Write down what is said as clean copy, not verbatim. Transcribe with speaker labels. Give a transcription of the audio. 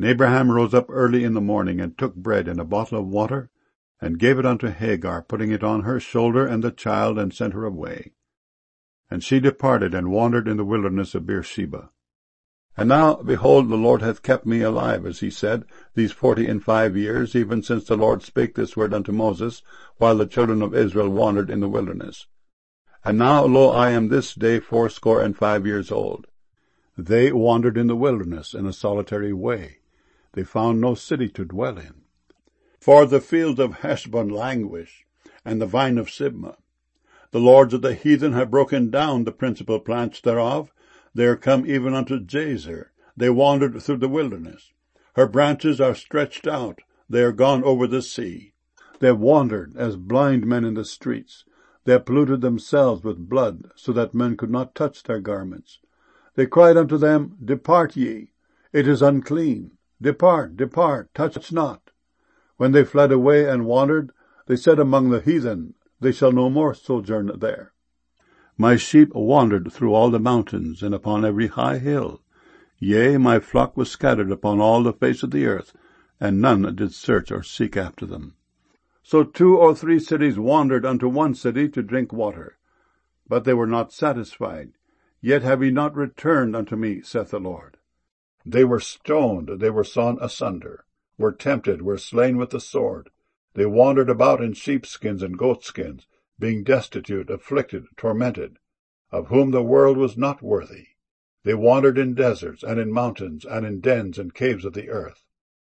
Speaker 1: And Abraham rose up early in the morning, and took bread and a bottle of water, and gave it unto Hagar, putting it on her shoulder and the child, and sent her away. And she departed, and wandered in the wilderness of Beersheba. And now, behold, the Lord hath kept me alive, as he said, these 45 years, even since the Lord spake this word unto Moses, while the children of Israel wandered in the wilderness. And now, lo, I am this day 85 years old. They wandered in the wilderness in a solitary way. They found no city to dwell in. For the fields of Heshbon languish, and the vine of Sibmah. The lords of the heathen have broken down the principal plants thereof. They are come even unto Jazer. They wandered through the wilderness. Her branches are stretched out. They are gone over the sea. They have wandered as blind men in the streets. They have polluted themselves with blood, so that men could not touch their garments. They cried unto them, Depart ye, it is unclean. Depart, depart, touch not. When they fled away and wandered, they said among the heathen, They shall no more sojourn there. My sheep wandered through all the mountains, and upon every high hill. Yea, my flock was scattered upon all the face of the earth, and none did search or seek after them. So 2 or 3 cities wandered unto one city to drink water. But they were not satisfied. Yet have ye not returned unto me, saith the Lord. They were stoned, they were sawn asunder, were tempted, were slain with the sword. They wandered about in sheepskins and goatskins, being destitute, afflicted, tormented, of whom the world was not worthy. They wandered in deserts, and in mountains, and in dens and caves of the earth.